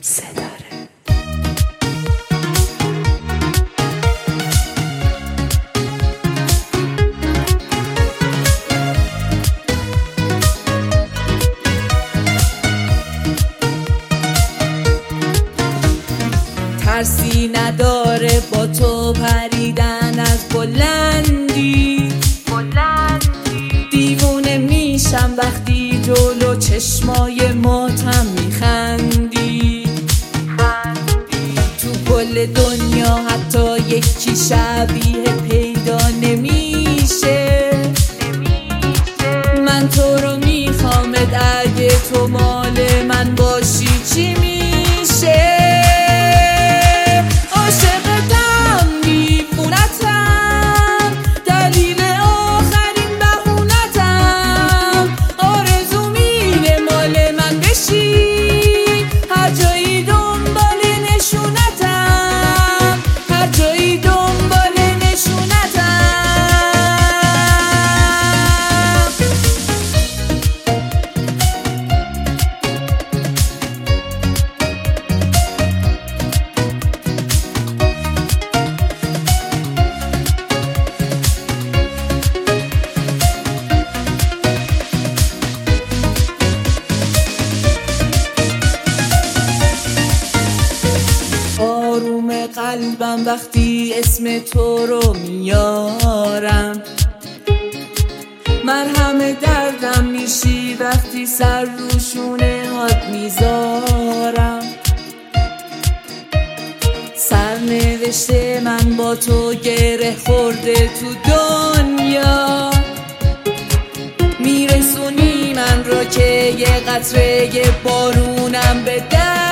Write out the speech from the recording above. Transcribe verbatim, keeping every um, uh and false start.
ستاره. ترسی نداره با تو پریدن از بلندی، دیوونه میشم وقتی جلو چشمای ماتم میخندی. تو کل دنیا حتی یکی شبیه پیدا نمیشه. من تو رو میخوامت، اگه تو مال من باشی چی میشه؟ آروم قلبم وقتی اسم تو رو میارم، مرهم دردم میشی وقتی سر رو شونه هات میذارم. سرنوشته من با تو گره خورده تو دنیا، میرسونی من رو که یه قطره بارونم به در